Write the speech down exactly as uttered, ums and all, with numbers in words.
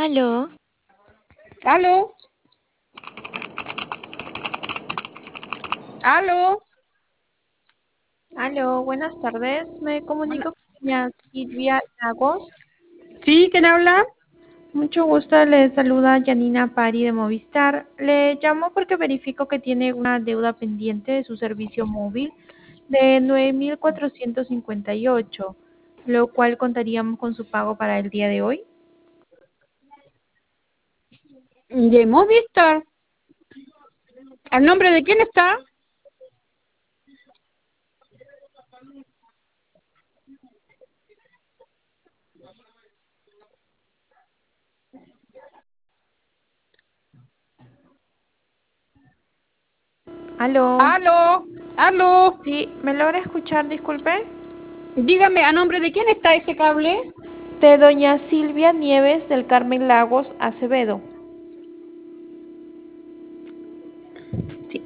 Aló, ¿Aló? ¿Aló? Aló, buenas tardes. Me Buena- comunico con doña Silvia Lagos. ¿Sí? ¿Quién habla? Mucho gusto, le saluda Janina Pari de Movistar. Le llamo porque verifico que tiene una deuda pendiente de su servicio móvil de nueve mil cuatrocientos cincuenta y ocho, lo cual contaríamos con su pago para el día de hoy. De Movistar. ¿Al nombre de quién está? Aló, ¿Aló? ¿Aló? sí, ¿me logra escuchar? Disculpe. Dígame, ¿a nombre de quién está ese cable? De doña Silvia Nieves del Carmen Lagos Acevedo.